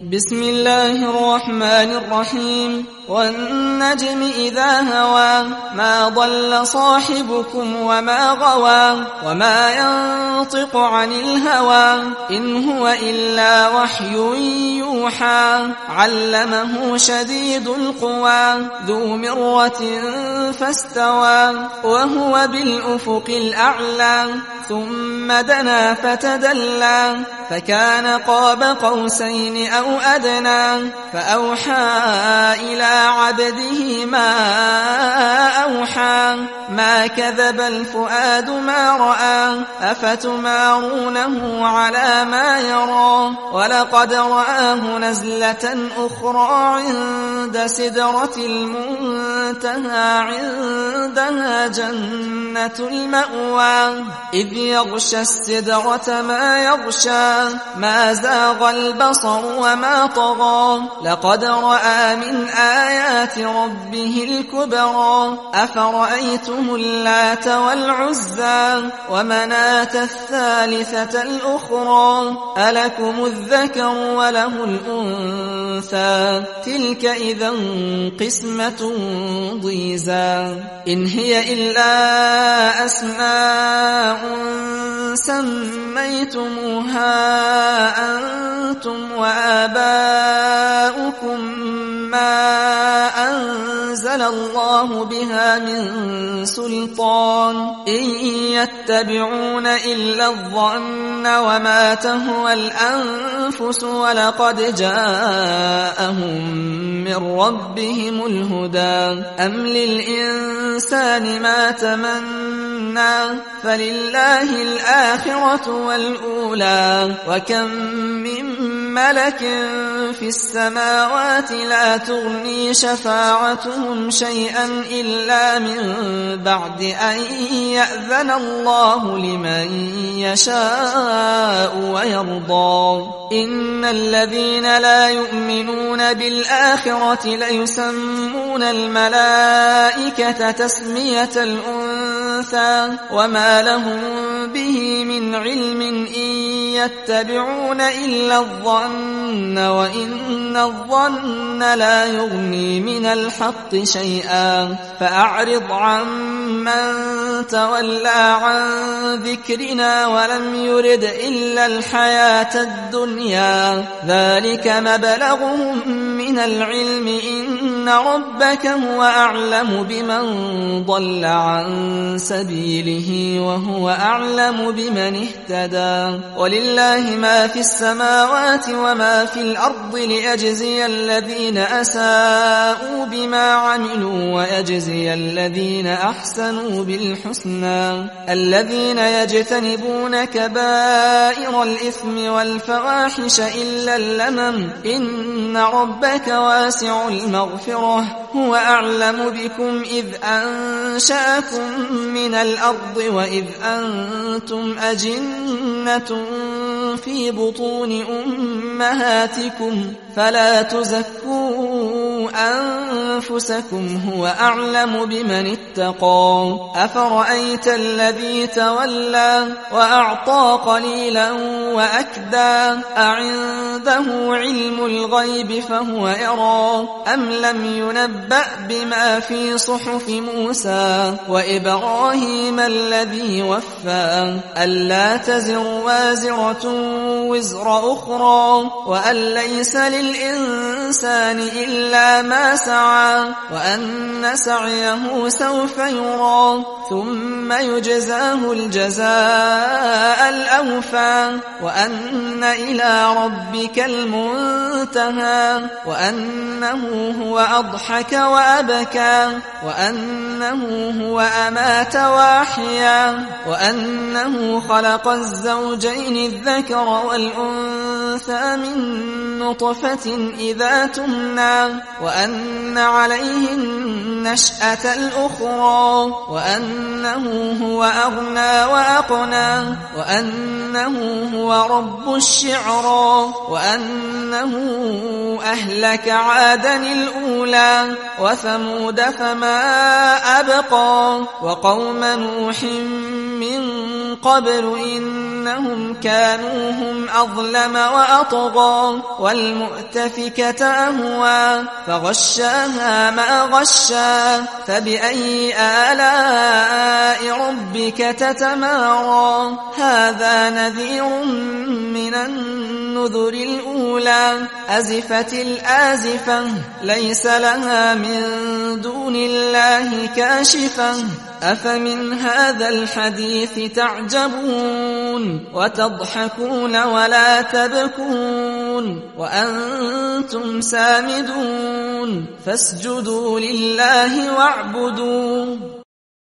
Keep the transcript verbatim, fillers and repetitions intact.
بسم الله الرحمن الرحيم والنجم إذا هوى ما ضل صاحبكم وما غوى وما ينطق عن الهوى إن هو إلا وحي يوحى علمه شديد القوى ذو مرة فاستوى وهو بالأفق الأعلى ثم دنا فتدلى فكان قاب قوسين أو أدنى فأوحى إلى عبده ما أوحى ما كذب الفؤاد ما رأى أفتمارونه على ما يرى ولقد رآه نزلة أخرى عند سدرة المنتهى عندها جنة المأوى إذ يغشى السدرة ما يغشى ما زاغ البصر وما طغى لقد رأى من آيات ربه الكبرى أفرأيتم اللات والعزى ومناة الثالثة الأخرى ألكم الذكر وله الأنثى تلك إذا قسمة ضيزى إن هي إلا أسماء سميتموها أنتم وآباؤكم ما أنزل الله بها من سلطان إن يتبعون إلا الظن وما تهوى الأنفس ولقد جاءهم من ربهم الهدى أم للإنسان ما تمنى فلله الآخرة والأولى وكم من ملك في السماوات لا تغني شفاعتهم شيئا إلا من بعد أن يأذن الله لمن يشاء ويرضى إن الذين لا يؤمنون بالآخرة ليسمون الملائكة تسمية الأنثى وما لهم به من علم إن يتبعون إلا الظن وإن الظن لا يغني من الحق شيئا فأعرض عن من تولى عن ذكرنا ولم يرد إلا الحياة الدنيا ذلك مبلغهم من العلم إن ربك هو أعلم بمن ضل عن سبيله وهو أعلم بمن اهتدى ولله ما في السماوات وما في الأرض ليجزي الذين أساءوا بما عملوا ويجزي الذين أحسنوا بالحسنى الذين يجتنبون كبائر الإثم والفواحش إلا اللمم إن ربك واسع المغفرة هو أعلم بكم إذ أنشأكم من الأرض وإذ أنتم أجنة في بطون أمهاتكم فلا تزكوا أنفسكم هو أعلم بمن اتقى أفرأيت الذي تولى وأعطى قليلا وأكدى أعنده علم الغيب فهو يرى أم لم ينبأ بما في صحف موسى وإبراهيم الذي وفى ألا تزر وازرة وزر أخرى وأن ليس للإنسان إلا ما سعى وأن سعيه سوف يرى ثم يجزاه الجزاء الأوفى وأن إلى ربك المنتهى وأنه هو أضحك وأبكى وأنه هو أمات وأحيا وأنه خلق الزوجين الذكر والأنثى من نطفة إذا تمنى وأن عليه النشأة الأخرى وأنه هو أغنى وأقنى وأنه هو رب الشعرى وأنه أهلك عادا الأولى وثمود فما أبقى وقوم نوح من قبل إنهم كانوا هم أظلم وأطغى والمؤتفكة أهوى فغشاها ما غشا فبأي آلاء ربك تتمارى هذا نذير من النذر الأولى أزفت الآزفة ليس لها من دون الله كاشفة أفمن هذا الحديث تعجبون وتضحكون ولا تبكون وأنتم سامدون فاسجدوا لله واعبدوا